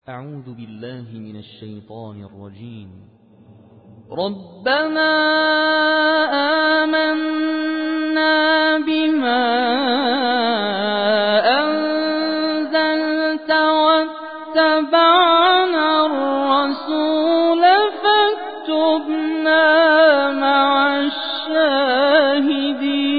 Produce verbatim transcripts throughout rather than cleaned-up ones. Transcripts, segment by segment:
أعوذ بالله من الشيطان الرجيم. ربنا آمنا بما أنزلت واتبعنا الرسول فاكتبنا مع الشاهدين.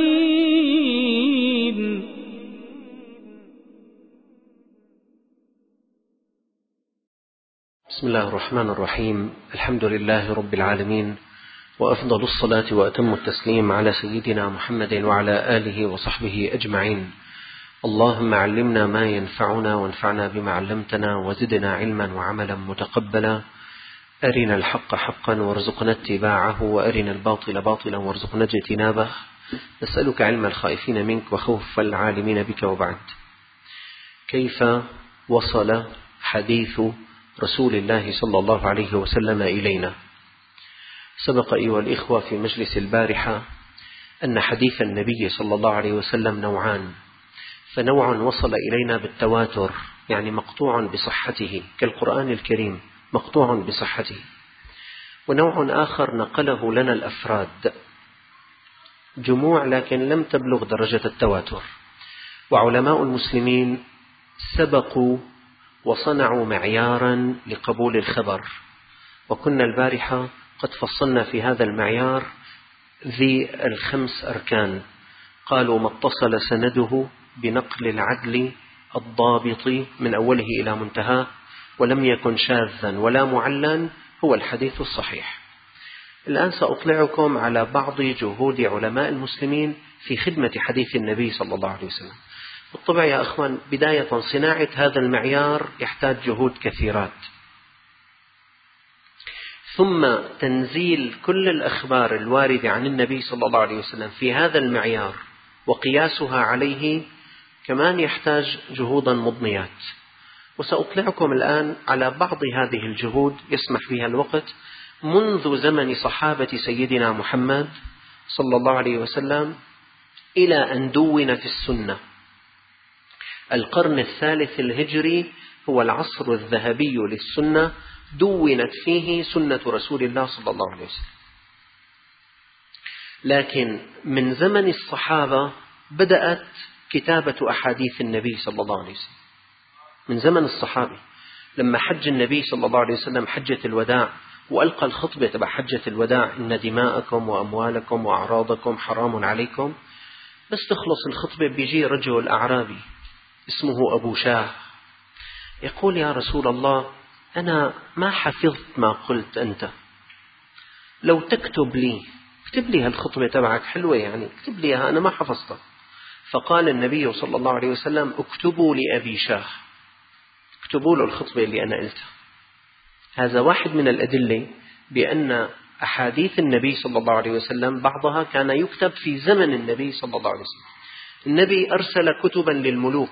بسم الله الرحمن الرحيم. الحمد لله رب العالمين، وأفضل الصلاة وأتم التسليم على سيدنا محمد وعلى آله وصحبه أجمعين. اللهم علمنا ما ينفعنا وانفعنا بما علمتنا وزدنا علما وعملا متقبلا. أرنا الحق حقا وارزقنا اتباعه، وأرنا الباطل باطلا وارزقنا اجتنابه. نسألك علم الخائفين منك وخوف العالمين بك. وبعد، كيف وصل حديث رسول الله صلى الله عليه وسلم إلينا؟ سبق أيها الإخوة في مجلس البارحة أن حديث النبي صلى الله عليه وسلم نوعان، فنوع وصل إلينا بالتواتر، يعني مقطوع بصحته كالقرآن الكريم مقطوع بصحته، ونوع آخر نقله لنا الأفراد جموع لكن لم تبلغ درجة التواتر. وعلماء المسلمين سبقوا وصنعوا معيارا لقبول الخبر، وكنا البارحة قد فصلنا في هذا المعيار ذي الخمس أركان. قالوا: ما اتصل سنده بنقل العدل الضابط من أوله إلى منتهاه ولم يكن شاذا ولا معلا هو الحديث الصحيح. الآن سأطلعكم على بعض جهود علماء المسلمين في خدمة حديث النبي صلى الله عليه وسلم. بالطبع يا أخوان، بداية صناعة هذا المعيار يحتاج جهود كثيرات، ثم تنزيل كل الأخبار الواردة عن النبي صلى الله عليه وسلم في هذا المعيار وقياسها عليه كمان يحتاج جهودا مضنيات. وسأطلعكم الآن على بعض هذه الجهود يسمح بها الوقت منذ زمن صحابة سيدنا محمد صلى الله عليه وسلم إلى أن دونت السنة. القرن الثالث الهجري هو العصر الذهبي للسنة، دونت فيه سنة رسول الله صلى الله عليه وسلم. لكن من زمن الصحابة بدأت كتابة أحاديث النبي صلى الله عليه وسلم. من زمن الصحابة لما حج النبي صلى الله عليه وسلم حجة الوداع وألقى الخطبة تبع حجة الوداع: إن دماءكم وأموالكم وأعراضكم حرام عليكم. بس تخلص الخطبة بيجي رجل أعرابي اسمه أبو شاه يقول: يا رسول الله، أنا ما حفظت ما قلت أنت، لو تكتب لي، اكتب لي هالخطبة تبعك حلوة، يعني اكتب لي، أنا ما حفظتها. فقال النبي صلى الله عليه وسلم: اكتبوا لأبي شاه، اكتبوا له الخطبة اللي أنا قلتها. هذا واحد من الأدلة بأن أحاديث النبي صلى الله عليه وسلم بعضها كان يكتب في زمن النبي صلى الله عليه وسلم. النبي أرسل كتبا للملوك،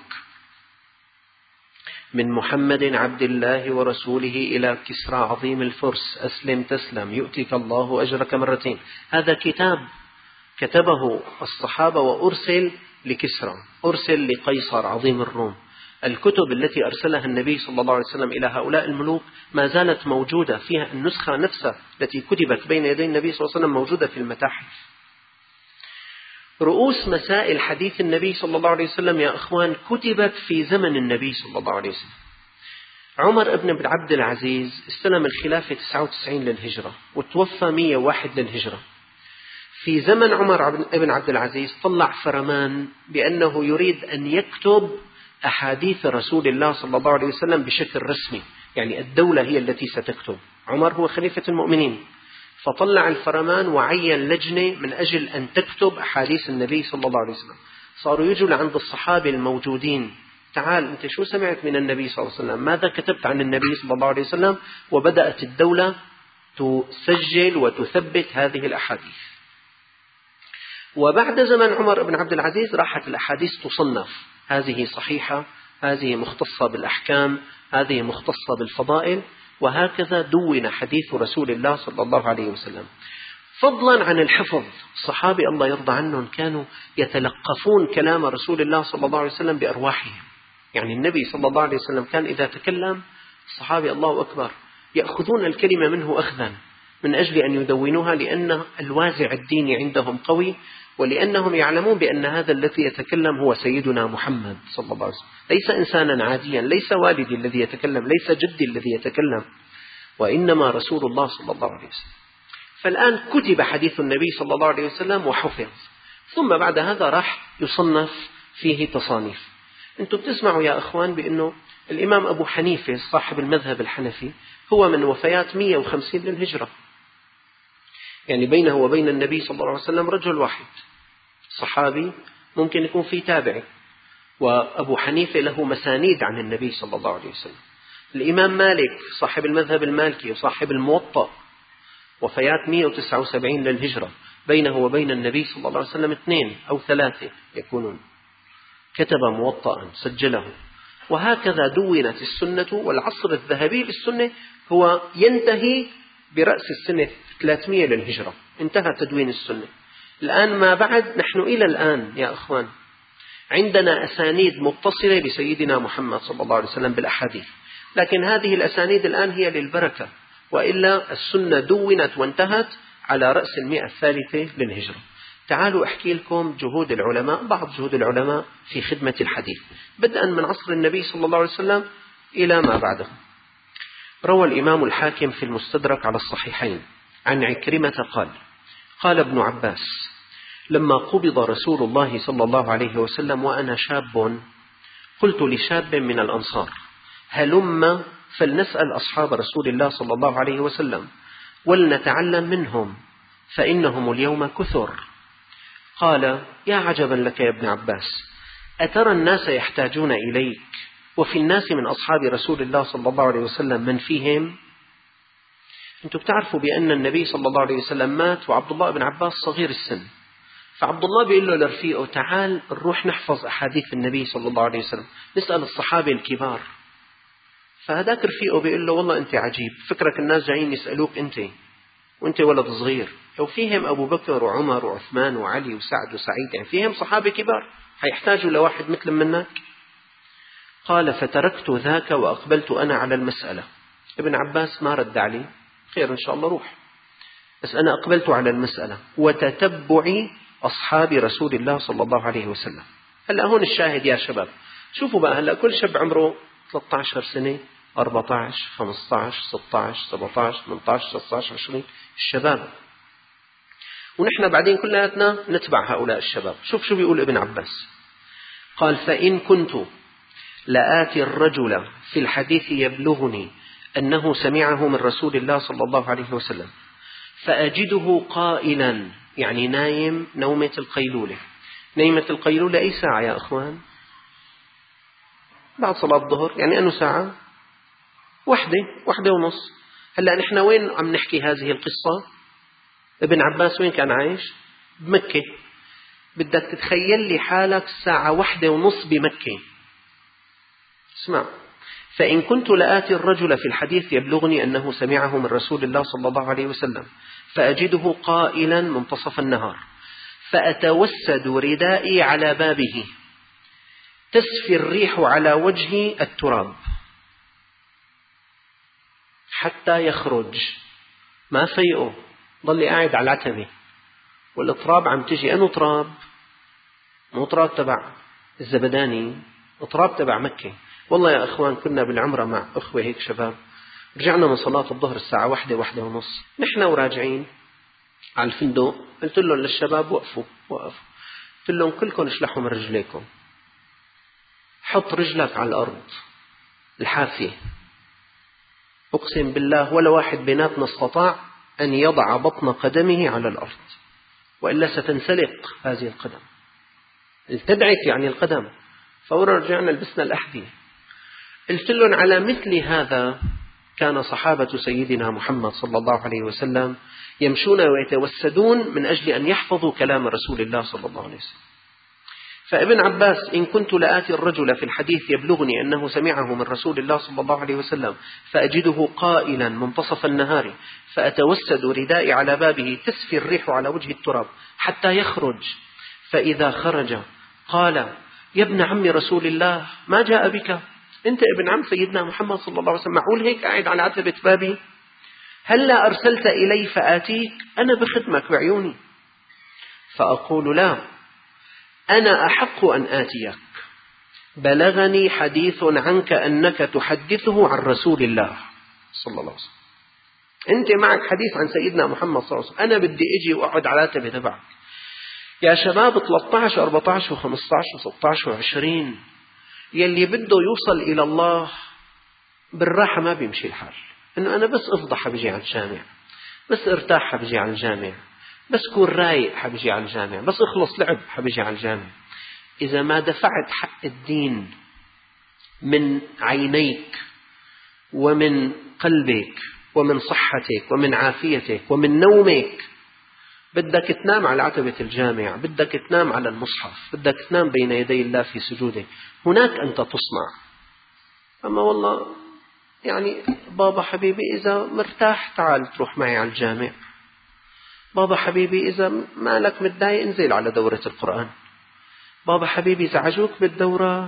من محمد عبد الله ورسوله إلى كسرى عظيم الفرس: أسلم تسلم يؤتك الله أجرك مرتين. هذا كتاب كتبه الصحابة وأرسل لكسرى، أرسل لقيصر عظيم الروم. الكتب التي أرسلها النبي صلى الله عليه وسلم إلى هؤلاء الملوك ما زالت موجودة، فيها النسخة نفسها التي كتبت بين يدي النبي صلى الله عليه وسلم موجودة في المتاحف. رؤوس مسائل حديث النبي صلى الله عليه وسلم يا أخوان كتبت في زمن النبي صلى الله عليه وسلم. عمر بن عبد العزيز استلم الخلافة تسعة وتسعين للهجرة وتوفى مئة وواحد للهجرة. في زمن عمر بن عبد العزيز طلع فرمان بأنه يريد أن يكتب أحاديث رسول الله صلى الله عليه وسلم بشكل رسمي، يعني الدولة هي التي ستكتب. عمر هو خليفة المؤمنين، فطلع الفرمان وعين لجنة من أجل أن تكتب أحاديث النبي صلى الله عليه وسلم. صاروا يجوا لعند الصحابة الموجودين: تعال أنت شو سمعت من النبي صلى الله عليه وسلم؟ ماذا كتبت عن النبي صلى الله عليه وسلم؟ وبدأت الدولة تسجل وتثبت هذه الأحاديث. وبعد زمن عمر بن عبد العزيز راحت الأحاديث تصنف: هذه صحيحة، هذه مختصة بالأحكام، هذه مختصة بالفضائل، وهكذا دون حديث رسول الله صلى الله عليه وسلم. فضلا عن الحفظ، الصحابة الله يرضى عنهم كانوا يتلقفون كلام رسول الله صلى الله عليه وسلم بأرواحهم. يعني النبي صلى الله عليه وسلم كان إذا تكلم الصحابة الله أكبر يأخذون الكلمة منه أخذا من أجل أن يدونوها، لأن الوازع الديني عندهم قوي، ولأنهم يعلمون بأن هذا الذي يتكلم هو سيدنا محمد صلى الله عليه وسلم، ليس إنسانا عاديا، ليس والدي الذي يتكلم، ليس جدي الذي يتكلم، وإنما رسول الله صلى الله عليه وسلم. فالآن كتب حديث النبي صلى الله عليه وسلم وحفظ، ثم بعد هذا راح يصنف فيه تصانيف. أنتم بتسمعوا يا أخوان بأنه الإمام أبو حنيفة صاحب المذهب الحنفي هو من وفيات مئة وخمسين للهجرة، يعني بينه وبين النبي صلى الله عليه وسلم رجل واحد صحابي، ممكن يكون في تابعي. وأبو حنيفة له مسانيد عن النبي صلى الله عليه وسلم. الإمام مالك صاحب المذهب المالكي وصاحب الموطأ وفيات مئة وتسعة وسبعين للهجرة، بينه وبين النبي صلى الله عليه وسلم اثنين أو ثلاثة يكونون، كتب موطأ سجله. وهكذا دونت السنة، والعصر الذهبي للسنة هو ينتهي برأس السنة ثلاثمئة للهجرة، انتهى تدوين السنة. الآن ما بعد نحن إلى الآن يا أخوان عندنا أسانيد متصلة بسيدنا محمد صلى الله عليه وسلم بالأحاديث، لكن هذه الأسانيد الآن هي للبركة، وإلا السنة دونت وانتهت على رأس المئة الثالثة للهجرة. تعالوا أحكي لكم جهود العلماء، بعض جهود العلماء في خدمة الحديث بدءا من عصر النبي صلى الله عليه وسلم إلى ما بعده. روى الإمام الحاكم في المستدرك على الصحيحين عن عكرمة قال: قال ابن عباس: لما قبض رسول الله صلى الله عليه وسلم وأنا شاب، قلت لشاب من الأنصار: هلم فلنسأل أصحاب رسول الله صلى الله عليه وسلم ولنتعلم منهم، فإنهم اليوم كثر. قال: يا عجبا لك يا ابن عباس، أترى الناس يحتاجون إليك وفي الناس من أصحاب رسول الله صلى الله عليه وسلم من فيهم؟ أنتم بتعرفوا بأن النبي صلى الله عليه وسلم مات وعبد الله بن عباس صغير السن، فعبد الله بيقول له لرفيقه: تعال نروح نحفظ أحاديث النبي صلى الله عليه وسلم، نسأل الصحابة الكبار. فهذاك رفيقه بيقول له: والله أنت عجيب، فكرك الناس جايين يسألوك أنت وأنت ولد صغير، لو فيهم أبو بكر وعمر وعثمان وعلي وسعد وسعيد، يعني فيهم صحابة كبار، هيحتاجوا لواحد مثل منك؟ قال: فتركت ذاك وأقبلت أنا على المسألة. ابن عباس ما رد عليه: خير إن شاء الله روح، بس أنا أقبلت على المسألة وتتبع أصحاب رسول الله صلى الله عليه وسلم. هلأ هون الشاهد يا شباب، شوفوا بقى، هلأ كل شاب عمره ثلاثة عشر سنة، أربعة عشر، خمسة عشر، ستة عشر، سبعة عشر، ثمانية عشر، تسعة عشر، عشرين، الشباب، ونحن بعدين كلنا نتبع هؤلاء الشباب. شوف شو بيقول ابن عباس، قال: فإن كنت لآتي الرجل في الحديث يبلغني أنه سمعه من رسول الله صلى الله عليه وسلم فأجده قائلا، يعني نايم نومة القيلولة. نيمة القيلولة أي ساعة يا أخوان؟ بعد صلاة الظهر، يعني أنه ساعة واحدة، واحدة ونص. هلأ نحن وين عم نحكي هذه القصة؟ ابن عباس وين كان عايش؟ بمكة. بدك تتخيل لي حالك ساعة واحدة ونص بمكة. اسمع: فإن كنت لآتي الرجل في الحديث يبلغني أنه سمعه من رسول الله صلى الله عليه وسلم فأجده قائلا منتصف النهار، فأتوسد ردائي على بابه، تسفي الريح على وجهي التراب حتى يخرج. ما فيقه، ضل قاعد على العتبة والتراب عم تجي. أنه تراب؟ مو تراب تبع الزبداني، تراب تبع مكة. والله يا أخوان كنا بالعمرة مع أخوة هيك شباب، رجعنا من صلاة الظهر الساعة واحدة واحدة ونص، نحن وراجعين على الفندق، قلت لهم للشباب: وقفوا وقفوا، قلت لهم: كلكم اشلحوا من رجليكم، حط رجلك على الأرض الحافية. أقسم بالله ولا واحد بيناتنا استطاع أن يضع بطن قدمه على الأرض، وإلا ستنسلق هذه القدم، التدعك يعني القدم. فورا رجعنا لبسنا الأحذية. قلت لهم: على مثل هذا كان صحابة سيدنا محمد صلى الله عليه وسلم يمشون ويتوسدون من أجل أن يحفظوا كلام رسول الله صلى الله عليه وسلم. فابن عباس: إن كنت لآتي الرجل في الحديث يبلغني أنه سمعه من رسول الله صلى الله عليه وسلم فأجده قائلا منتصف النهار، فأتوسد ردائي على بابه، تسفي الريح على وجه التراب حتى يخرج، فإذا خرج قال: يا ابن عم رسول الله، ما جاء بك؟ أنت ابن عم سيدنا محمد صلى الله عليه وسلم، معقول هيك قاعد على عتبة بابي؟ هلا أرسلت إلي فآتيك؟ أنا بخدمك بعيوني. فأقول لا، أنا أحق أن آتيك، بلغني حديث عنك أنك تحدثه عن رسول الله صلى الله عليه وسلم. أنت معك حديث عن سيدنا محمد صلى الله عليه وسلم، أنا بدي أجي وأقعد على عتبة تبعك. يا شباب ثلاثة عشر وأربعة عشر وخمسة عشر وستة عشر وعشرين، يلي بده يوصل إلى الله بالراحة ما بيمشي الحال. إنه أنا بس أفضح بيجي على الجامع، بس ارتاح حبيجي على الجامع، بس كون رايق حبيجي على الجامع، بس اخلص لعب حبيجي على الجامع. إذا ما دفعت حق الدين من عينيك ومن قلبك ومن صحتك ومن عافيتك ومن نومك، بدك تنام على عتبة الجامع، بدك تنام على المصحف، بدك تنام بين يدي الله في سجودك، هناك أنت تصنع. أما والله يعني بابا حبيبي إذا مرتاح تعال تروح معي على الجامع، بابا حبيبي إذا مالك متضايق انزل على دورة القرآن، بابا حبيبي زعجوك بالدورة؟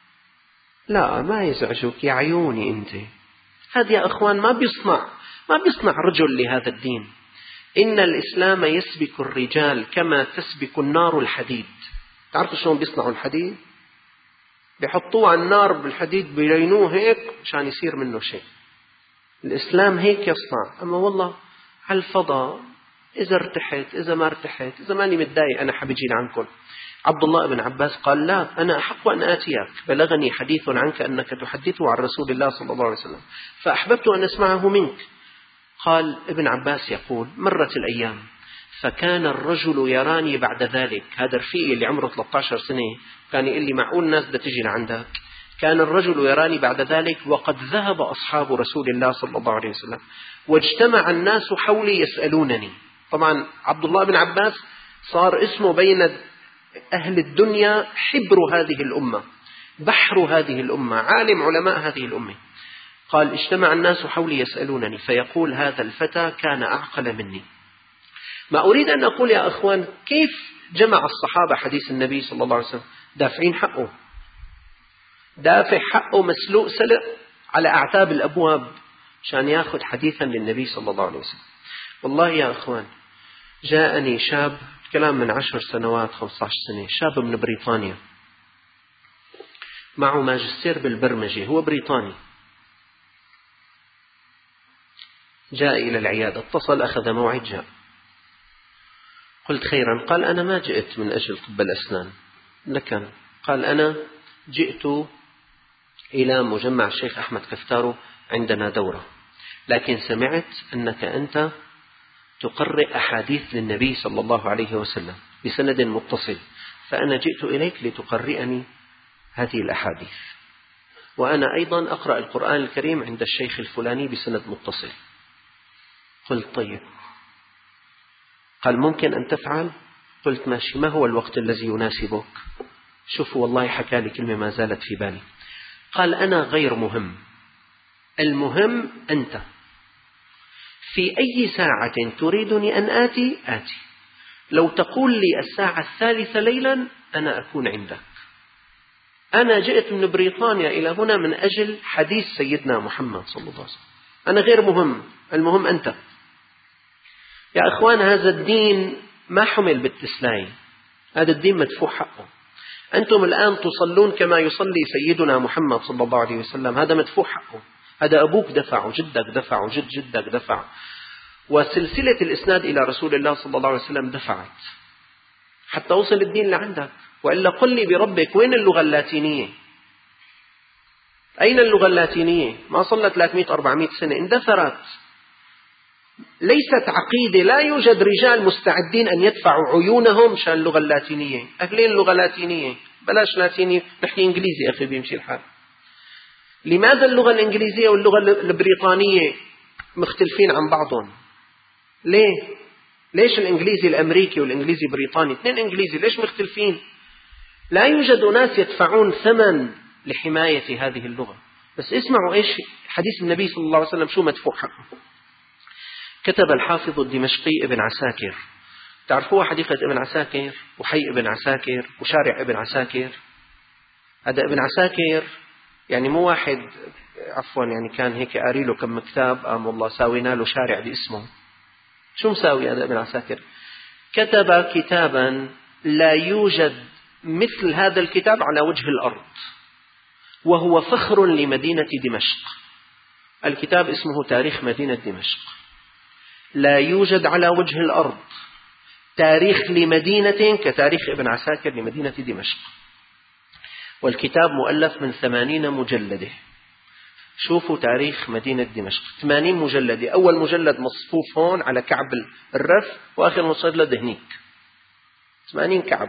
لا ما يزعجوك، يا عيوني أنت. هذا يا أخوان ما بيصنع ما بيصنع رجل لهذا الدين. إن الإسلام يسبك الرجال كما تسبك النار الحديد. تعرفوا شلون بيصنعوا الحديد؟ بيحطوه على النار بالحديد بيلينوه هيك عشان يصير منه شيء. الإسلام هيك يصنع. أما والله على الفضاء إذا ارتحت إذا ما ارتحت إذا ماني متضايق أنا حبيجي لعنكم. عبد الله بن عباس قال لا، أنا أحق أن آتيك، بلغني حديث عنك أنك تحدثه عن رسول الله صلى الله عليه وسلم، فأحببت أن أسمعه منك. قال ابن عباس يقول مرت الأيام فكان الرجل يراني بعد ذلك، هذا رفيقي اللي عمره ثلاثة عشر سنة كان يقول لي معقول الناس بدها تجي لعندك؟ كان الرجل يراني بعد ذلك وقد ذهب أصحاب رسول الله صلى الله عليه وسلم واجتمع الناس حولي يسألونني. طبعا عبد الله بن عباس صار اسمه بين أهل الدنيا حبر هذه الأمة، بحر هذه الأمة، عالم علماء هذه الأمة. قال اجتمع الناس حولي يسألونني فيقول هذا الفتى كان أعقل مني. ما أريد أن أقول يا أخوان كيف جمع الصحابة حديث النبي صلى الله عليه وسلم، دافعين حقه، دافع حقه مسلوق سلق على أعتاب الأبواب عشان يأخذ حديثا للنبي صلى الله عليه وسلم. والله يا أخوان جاءني شاب، كلام من عشر سنوات خمسة عشر سنة، شاب من بريطانيا معه ماجستير بالبرمجة، هو بريطاني، جاء إلى العيادة، اتصل أخذ موعد جاء. قلت خيرا. قال أنا ما جئت من أجل طب الأسنان لكن، قال أنا جئت إلى مجمع الشيخ أحمد كفتارو عندنا دورة، لكن سمعت أنك أنت تقرئ أحاديث للنبي صلى الله عليه وسلم بسند متصل، فأنا جئت إليك لتقرئني هذه الأحاديث، وأنا أيضا أقرأ القرآن الكريم عند الشيخ الفلاني بسند متصل. قلت طيب. قال ممكن أن تفعل؟ قلت ماشي، ما هو الوقت الذي يناسبك؟ شوفوا والله حكى لي كلمة ما زالت في بالي. قال أنا غير مهم، المهم أنت، في أي ساعة تريدني أن آتي آتي، لو تقول لي الساعة الثالثة ليلا أنا أكون عندك. أنا جئت من بريطانيا إلى هنا من أجل حديث سيدنا محمد صلى الله عليه وسلم، أنا غير مهم، المهم أنت. يا أخوان هذا الدين ما حمل بالتسلاي، هذا الدين مدفوع حقه. أنتم الآن تصلون كما يصلي سيدنا محمد صلى الله عليه وسلم، هذا مدفوع حقه، هذا أبوك دفع وجدك دفع وجد جدك دفع، وسلسلة الإسناد إلى رسول الله صلى الله عليه وسلم دفعت حتى وصل الدين لعندك. وإلا قل لي بربك وين اللغة اللاتينية؟ أين اللغة اللاتينية؟ ما صلت ثلاثمئة أربعمئة سنة، اندثرت، ليست عقيدة، لا يوجد رجال مستعدين أن يدفعوا عيونهم شان اللغة اللاتينية. أهلين اللغة اللاتينية، بلاش لاتيني نحكي إنجليزي أخي بيمشي الحال. لماذا اللغة الإنجليزية واللغة البريطانية مختلفين عن بعضهم؟ ليه؟ ليش الإنجليزي الأمريكي والإنجليزي البريطاني اثنين إنجليزي ليش مختلفين؟ لا يوجد ناس يدفعون ثمن لحماية هذه اللغة. بس اسمعوا إيش حديث النبي صلى الله عليه وسلم شو مدفوع حقه. كتب الحافظ الدمشقي ابن عساكر، تعرفوا حديقة ابن عساكر وحي ابن عساكر وشارع ابن عساكر؟ هذا ابن عساكر يعني مو واحد عفوا يعني كان هيك قاري له كم كتاب قام والله ساوينا له شارع باسمه. شو مساوي هذا ابن عساكر؟ كتب كتابا لا يوجد مثل هذا الكتاب على وجه الأرض، وهو فخر لمدينة دمشق. الكتاب اسمه تاريخ مدينة دمشق. لا يوجد على وجه الأرض تاريخ لمدينة كتاريخ ابن عساكر لمدينة دمشق. والكتاب مؤلف من ثمانين مجلدة. شوفوا تاريخ مدينة دمشق ثمانين مجلدة، أول مجلد مصفوف هون على كعب الرف، وآخر مجلد هنيك ثمانين كعب.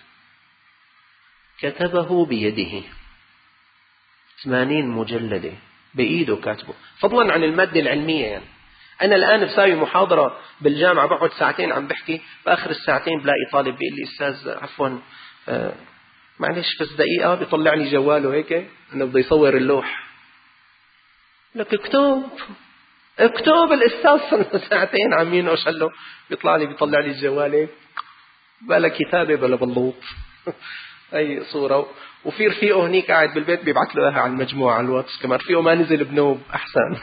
كتبه بيده ثمانين مجلدة بإيده كاتبه، فضلا عن المادة العلمية. يعني أنا الآن بساوي محاضرة بالجامعة بقعد ساعتين عم بحكي، بآخر الساعتين بلاقي طالب بيقول لي أستاذ عفوا آه معلش بس دقيقة، بيطلع لي جواله هيك أنه بده يصور اللوح. لك اكتب اكتب الأستاذ صار ساعتين عم ينقش له، بيطلع لي بيطلع لي الجوال هيك بلا كتابة بلا بلوط أي صورة. وفي رفيقه هنيك قاعد بالبيت بيبعث له إياها على المجموعة على الواتس كمان، رفيقه ما نزل بنوب أحسن.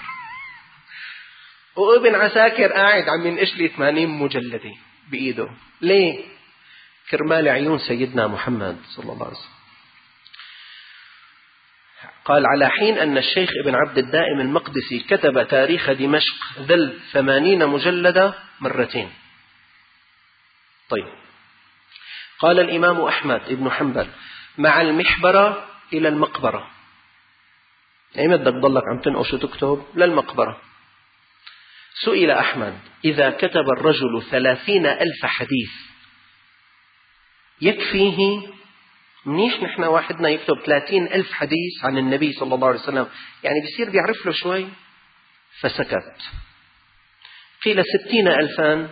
وابن عساكر قاعد عم ينقش لي ثمانين مجلدة بإيده. ليه؟ كرمال عيون سيدنا محمد صلى الله عليه وسلم. قال على حين أن الشيخ ابن عبد الدائم المقدسي كتب تاريخ دمشق ذل ثمانين مجلدة مرتين. طيب، قال الإمام أحمد ابن حنبل مع المحبرة إلى المقبرة. أين بدك تضلك عم تنقش وتكتب؟ للمقبرة. سئل أحمد إذا كتب الرجل ثلاثين ألف حديث يكفيه؟ منيح نحن واحدنا يكتب ثلاثين ألف حديث عن النبي صلى الله عليه وسلم، يعني بيصير بيعرف له شوي. فسكت. قيل ستين ألفا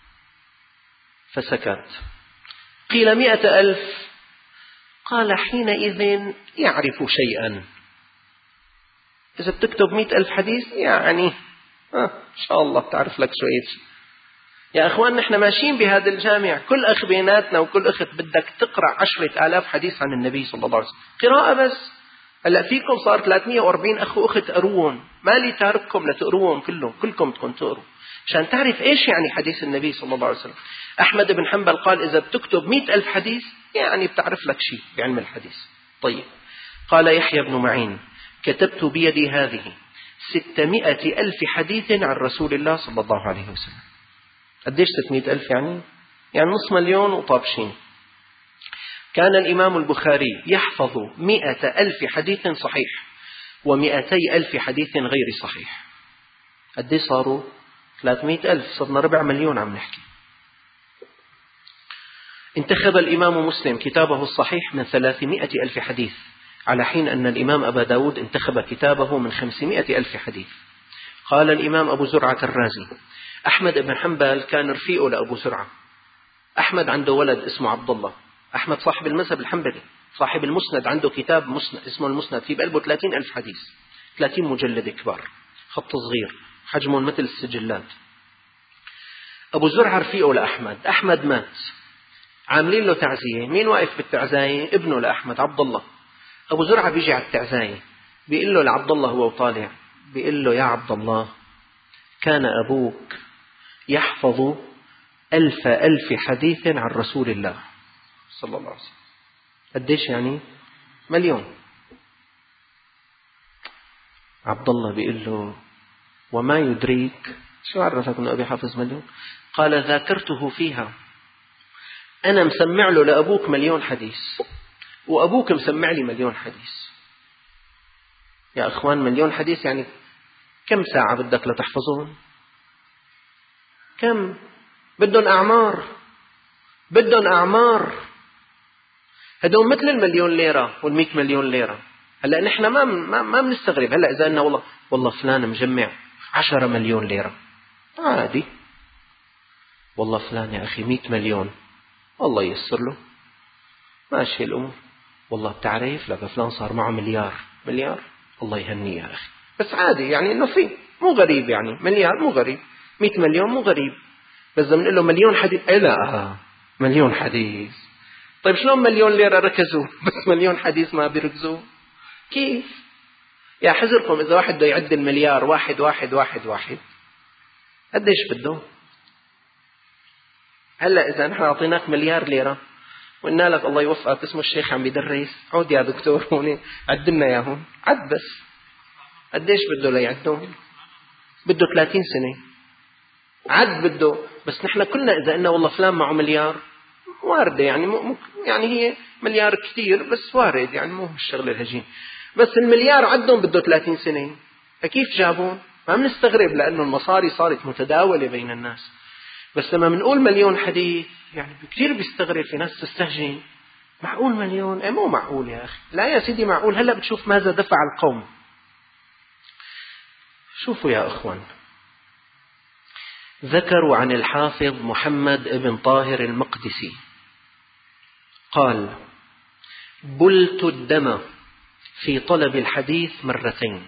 فسكت. قيل مئة ألف قال حينئذ يعرف شيئا. إذا بتكتب مئة ألف حديث يعني آه إن شاء الله بتعرف لك شوية. يا أخوان نحن ماشيين بهذا الجامع، كل أخ بيناتنا وكل أخت بدك تقرأ عشرة آلاف حديث عن النبي صلى الله عليه وسلم قراءة بس. هلا فيكم صار ثلاثمئة وأربعين أخ وأخت قروهم، ما لي تارككم لتقروهم كلهم، كلكم تكون تقروا عشان تعرف إيش يعني حديث النبي صلى الله عليه وسلم. أحمد بن حنبل قال إذا بتكتب مئة ألف حديث يعني بتعرف لك شيء بعلم الحديث. طيب، قال يحيى بن معين كتبت بيدي هذه ستمائة ألف حديث عن رسول الله صلى الله عليه وسلم. قديش ستمائة ألف يعني؟ يعني نص مليون وطابشين. كان الإمام البخاري يحفظ مئة ألف حديث صحيح ومئتي ألف حديث غير صحيح. قديش صاروا؟ ثلاثمائة ألف، صرنا ربع مليون عم نحكي. انتخب الإمام مسلم كتابه الصحيح من ثلاثمائة ألف حديث، على حين أن الإمام أبا داود انتخب كتابه من خمسمائة ألف حديث. قال الإمام أبو زرعة الرازي أحمد بن حنبل كان رفيقه لأبو زرعة. أحمد عنده ولد اسمه عبد الله. أحمد صاحب المذهب الحنبلي صاحب المسند، عنده كتاب مسند اسمه المسند، في بقلبه ثلاثين ألف حديث، ثلاثين مجلد كبار، خط صغير، حجمهم مثل السجلات. أبو زرعة رفيقه لأحمد. أحمد مات، عاملين له تعزية. مين واقف بالتعزية؟ ابنه لأحمد عبد الله. أبو زرعة بيجي على التعزية بيقول له لعبد الله هو وطالع، بيقول له يا عبد الله كان أبوك يحفظ ألف ألف حديث عن رسول الله صلى الله عليه وسلم. قديش يعني؟ مليون. عبد الله بيقول له وما يدريك، شو عرفك أن أبي حافظ مليون؟ قال ذاكرته فيها، أنا مسمع له لأبوك مليون حديث وأبوك مسمع لي مليون حديث. يا أخوان مليون حديث يعني كم ساعة بدك لتحفظون؟ كم؟ بدهم أعمار، بدهم أعمار. هدول مثل المليون ليرة والمئة مليون ليرة. هلأ نحن ما ما ما بنستغرب. هلأ إذا قلنا والله والله فلان مجمع عشرة مليون ليرة عادي. والله فلان يا أخي مئة مليون، الله ييسر له، ماشي الأمور. والله بتعرف لك فلان صار معه مليار. مليار الله يهنيه يا أخي، بس عادي يعني إنه في مو غريب، يعني مليار مو غريب، مئة مليون مو غريب. بس إذا بنقول له مليون حديث إيه لا آه. مليون حديث. طيب شلون مليون ليرة ركزوا بس مليون حديث ما بيركزوا؟ كيف؟ يا حذركم إذا واحد بده يعد المليار واحد واحد واحد واحد قديش بده؟ هلا إذا نحن أعطيناك مليار ليرة وقلنا لك الله يوفقك اسمه الشيخ عم بيدرس، عود يا دكتور هون عد لنا يا هون، عد بس قديش بده ليعدهم؟ بده ثلاثين سنة عد بده. بس نحن كلنا إذا قلنا والله فلان معه مليار واردة، يعني م... يعني هي مليار كتير بس وارد، يعني مو الشغل الهجين. بس المليار عدهم بده ثلاثين سنة، فكيف جابون؟ ما بنستغرب لأنه المصاري صارت متداولة بين الناس. بس لما بنقول مليون حديث يعني كثير بيستغرب، في ناس تستهجن، معقول مليون؟ ايه مو معقول يا أخي. لا يا سيدي معقول. هلأ بتشوف ماذا دفع القوم. شوفوا يا أخوان، ذكروا عن الحافظ محمد ابن طاهر المقدسي قال: بلت الدم في طلب الحديث مرتين.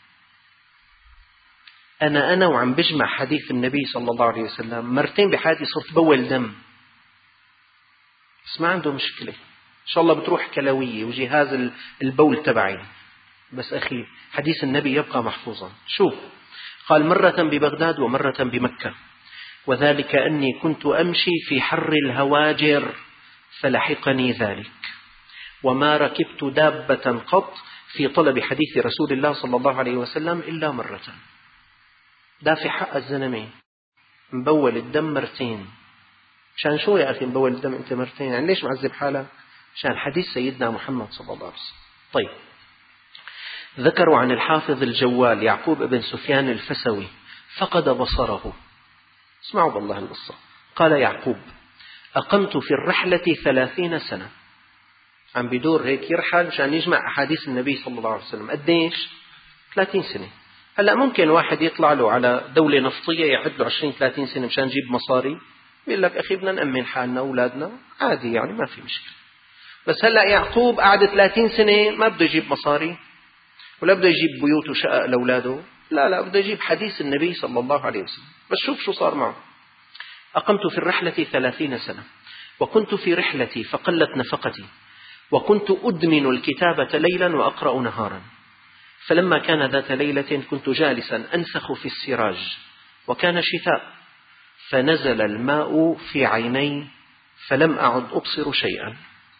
أنا أنا وعم بجمع حديث النبي صلى الله عليه وسلم مرتين بحياتي صرت بول دم، بس ما عنده مشكلة، إن شاء الله بتروح كلوية وجهاز البول تبعي، بس أخي حديث النبي يبقى محفوظا. شوف، قال: مرة ببغداد ومرة بمكة، وذلك أني كنت أمشي في حر الهواجر فلحقني ذلك، وما ركبت دابة قط في طلب حديث رسول الله صلى الله عليه وسلم إلا مرة. دافع حق الزلمة، مبول الدم مرتين. مشان شو يا أخي مبول الدم أنت مرتين؟ يعني ليش معذب حالك؟ مشان حديث سيدنا محمد صلى الله عليه وسلم. طيب، ذكروا عن الحافظ الجوال يعقوب بن سفيان الفسوي فقد بصره. اسمعوا بالله القصة. قال يعقوب: أقمت في الرحلة ثلاثين سنة. عم بدور هيك يرحل مشان يجمع أحاديث النبي صلى الله عليه وسلم. قديش؟ ثلاثين سنة. هلأ ممكن واحد يطلع له على دولة نفطية يعد له عشرين ثلاثين سنة مشان يجيب مصاري، بيقول لك أخي بدنا نأمن حالنا وأولادنا، عادي يعني ما في مشكلة. بس هلأ يعقوب قعد ثلاثين سنة ما بده يجيب مصاري ولا بده يجيب بيوت وشقق لأولاده، لا لا، بده يجيب حديث النبي صلى الله عليه وسلم. بس شوف شو صار معه. أقمت في الرحلة ثلاثين سنة، وكنت في رحلتي فقلت نفقتي، وكنت أدمن الكتابة ليلا وأقرأ نهارا. فلما كان ذات ليلة كنت جالسا أنسخ في السراج، وكان شتاء، فنزل الماء في عيني فلم أعد أبصر شيئا.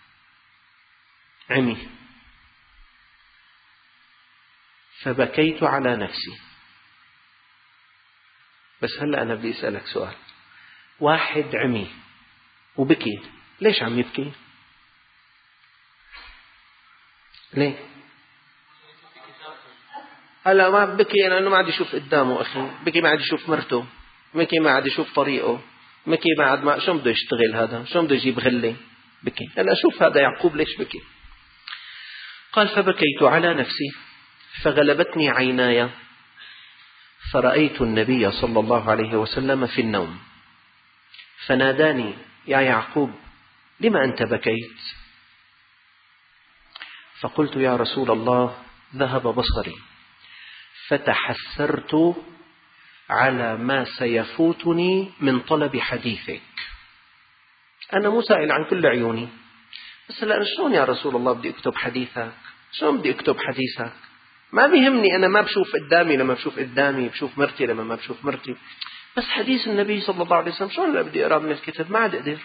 عمي، فبكيت على نفسي. بس هلأ أنا بدي أسألك سؤال. واحد عمي وبكي، ليش عم يبكي؟ ليه؟ هلا ما بكي لأنه ما عاد يشوف قدامه أخي، بكي ما عاد يشوف مرته، بكي ما عاد يشوف طريقه، بكي ما عاد ما شو بده يشتغل هذا، شو بده يجيب غلة، بكي. هلا شوف هذا يعقوب ليش بكي. قال: فبكيت على نفسي فغلبتني عيناي فرأيت النبي صلى الله عليه وسلم في النوم فناداني: يا يعقوب، لما أنت بكيت؟ فقلت: يا رسول الله، ذهب بصري فتحسرت على ما سيفوتني من طلب حديثك. أنا مو سائل عن كل عيوني، بس لأن شلون يا رسول الله بدي أكتب حديثك؟ شلون بدي أكتب حديثك؟ ما بيهمني، أنا ما بشوف قدامي لما بشوف قدامي، بشوف مرتي لما ما بشوف مرتي، بس حديث النبي صلى الله عليه وسلم شلون بدي أقرأ من الكتاب؟ ما عاد أقدر.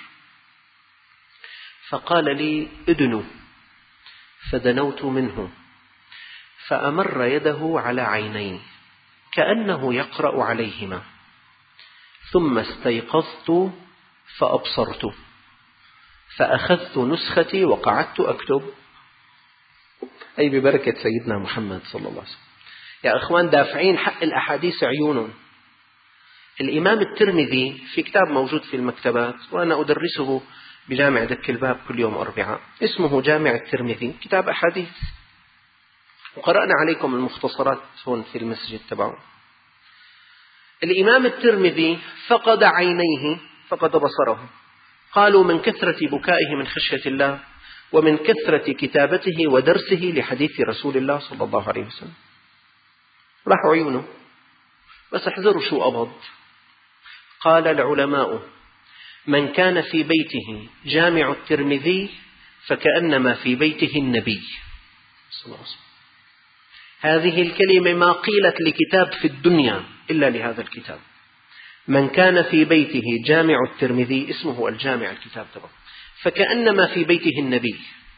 فقال لي: ادنو. فدنوت منه فأمر يده على عيني كأنه يقرأ عليهما، ثم استيقظت فأبصرت، فأخذت نسختي وقعدت أكتب. أي ببركة سيدنا محمد صلى الله عليه وسلم. يا أخوان، دافعين حق الأحاديث عيونهم. الإمام الترمذي في كتاب موجود في المكتبات، وأنا أدرسه بجامع دك الباب كل يوم أربعاء، اسمه جامع الترمذي، كتاب أحاديث، وقرأنا عليكم المختصرات هون في المسجد تبعه. الإمام الترمذي فقد عينيه، فقد بصره. قالوا من كثرة بكائه من خشية الله، ومن كثرة كتابته ودرسه لحديث رسول الله صلى الله عليه وسلم. راحوا عيونه. بس احذروا شو قبض. قال العلماء: من كان في بيته جامع الترمذي فكأنما في بيته النبي صلى الله عليه وسلم. هذه الكلمة ما قيلت لكتاب في الدنيا إلا لهذا الكتاب. من كان في بيته جامع الترمذي اسمه الجامع الكتاب تبعه، فكأنما في بيته النبي،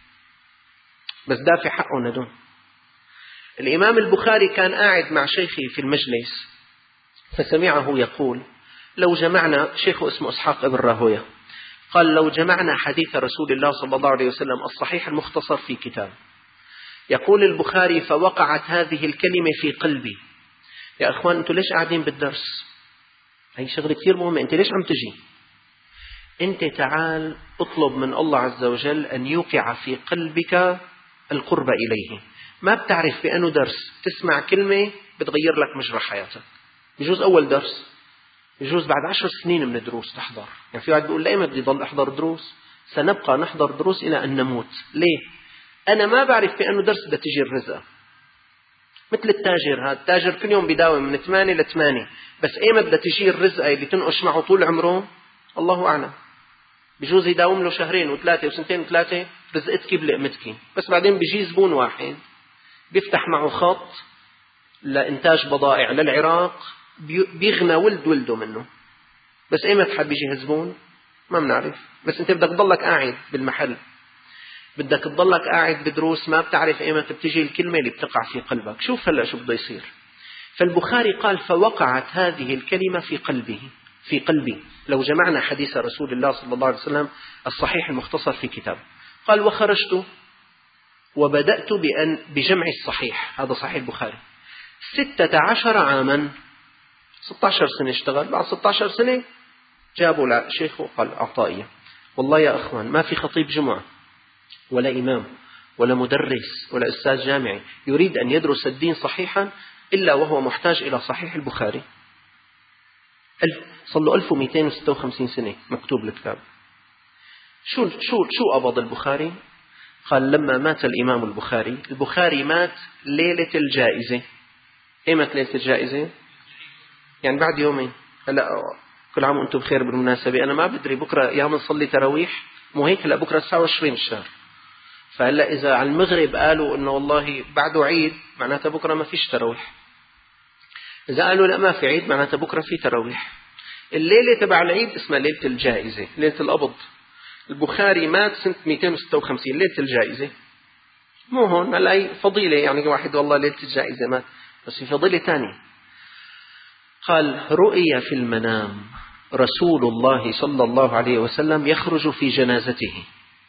بس دافع حقه ندون. الإمام البخاري كان قاعد مع شيخه في المجلس فسمعه يقول لو جمعنا، شيخه اسمه إسحاق ابن راهويه، قال لو جمعنا حديث رسول الله صلى الله عليه وسلم الصحيح المختصر في كتاب. يقول البخاري فوقعت هذه الكلمة في قلبي. يا أخوان أنتوا ليش قاعدين بالدرس؟ هي شغلة كثير مهمة. أنت ليش عم تجي؟ أنت تعال اطلب من الله عز وجل أن يوقع في قلبك القرب إليه. ما بتعرف بأنه درس تسمع كلمة بتغير لك مجرى حياتك. بجوز أول درس، بجوز بعد عشر سنين من الدروس تحضر. يعني في واحد بيقول لا ما بدي ضل أحضر دروس، سنبقى نحضر دروس إلى أن نموت. ليه؟ أنا ما بعرف بأنه درس بدها تجي الرزقة. مثل التاجر، هذا التاجر كل يوم بيداوم من ثمانية لثمانية، بس ايمتى بدها تجي الرزقة اللي تنقش معه طول عمره الله أعلم. بجوز يداوم له شهرين وثلاثة وسنتين وثلاثة رزقتك بلقمتك، بس بعدين بيجي زبون واحد بيفتح معه خط لإنتاج بضائع للعراق بيغنى ولد ولده منه. بس ايمتى حد بيجي هالزبون ما بنعرف. بس انت بدك تضلك قاعد بالمحل، بدك تضلك قاعد بدروس، ما بتعرف ايمتى بتجي الكلمة اللي بتقع في قلبك. شوف هلأ شو بده يصير. فالبخاري قال فوقعت هذه الكلمة في قلبه في قلبي لو جمعنا حديث رسول الله صلى الله عليه وسلم الصحيح المختصر في كتاب. قال وخرجت وبدأت بأن بجمع الصحيح، هذا صحيح البخاري، ستة عشر عاما، ستة عشر سنة اشتغل. بعد ستة عشر سنة جابوا لشيخه قال أعطائية. والله يا أخوان ما في خطيب جمعة ولا إمام ولا مدرس ولا أستاذ جامعي يريد أن يدرس الدين صحيحا إلا وهو محتاج إلى صحيح البخاري. صلوا ألف ومئتين وستة وخمسين سنة مكتوب الكتاب. شو شو شو قبض البخاري؟ قال لما مات الإمام البخاري، البخاري مات ليلة الجائزة. إيمت ليلة الجائزة؟ يعني بعد يومين. هلا كل عام وأنتم بخير. بالمناسبة أنا ما بدري بكرة يا بنصلي تراويح، مو هيك؟ هلا بكرة تسعة وعشرين الشهر. فهلا إذا على المغرب قالوا إنه والله بعده عيد معناتها بكرة ما فيش تراويح. إذا قالوا لا ما في عيد معناتها بكرة في تراويح. الليلة تبع العيد اسمها ليلة الجائزة، ليلة القبض. البخاري مات سنة مئتين وستة وخمسين، ليلة الجائزة. مو هون هلا فضيلة، يعني واحد والله ليلة الجائزة مات، بس في فضيلة ثانية. قال رؤيا في المنام رسول الله صلى الله عليه وسلم يخرج في جنازته.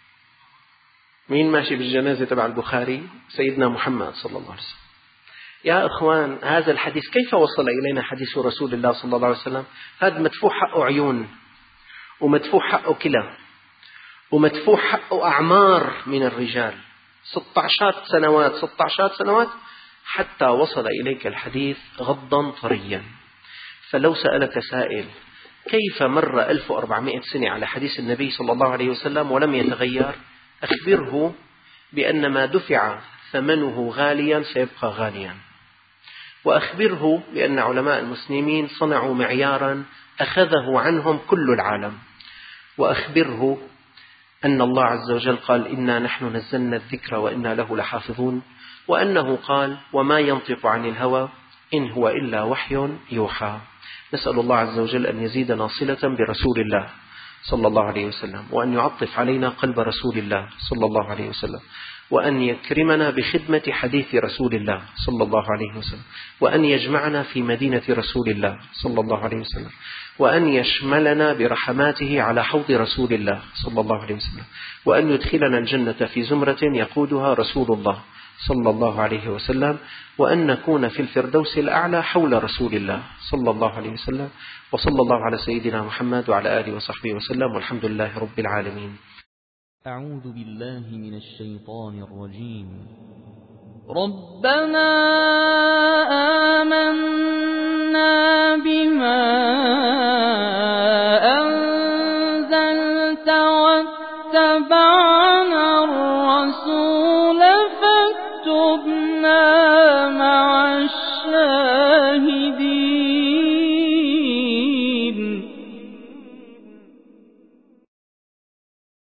مين ماشي بالجنازة تبع البخاري؟ سيدنا محمد صلى الله عليه وسلم. يا أخوان هذا الحديث كيف وصل إلينا حديث رسول الله صلى الله عليه وسلم؟ هذا مدفوع حقه عيون، ومدفوع حقه كلى، ومدفوع حقه أعمار من الرجال، ستة عشر سنوات ستة عشر سنوات حتى وصل إليك الحديث غضا طريا. فلو سألك سائل كيف مر ألف وأربعمائة سنة على حديث النبي صلى الله عليه وسلم ولم يتغير، أخبره بأن ما دفع ثمنه غاليا سيبقى غاليا، وأخبره بأن علماء المسلمين صنعوا معيارا أخذه عنهم كل العالم، وأخبره أن الله عز وجل قال إنا نحن نزلنا الذكر وإنا له لحافظون، وأنه قال وما ينطق عن الهوى إن هو إلا وحي يوحى. نسأل الله عز وجل أن يزيدنا صلة برسول الله صلى الله عليه وسلم، وأن يعطف علينا قلب رسول الله صلى الله عليه وسلم، وأن يكرمنا بخدمة حديث رسول الله صلى الله عليه وسلم، وأن يجمعنا في مدينة رسول الله صلى الله عليه وسلم، وأن يشملنا برحماته على حوض رسول الله صلى الله عليه وسلم، وأن يدخلنا الجنة في زمرة يقودها رسول الله صلى الله عليه وسلم، وأن نكون في الفردوس الأعلى حول رسول الله صلى الله عليه وسلم. وصلى الله على سيدنا محمد وعلى آله وصحبه وسلم، والحمد لله رب العالمين. أعوذ بالله من الشيطان الرجيم. ربنا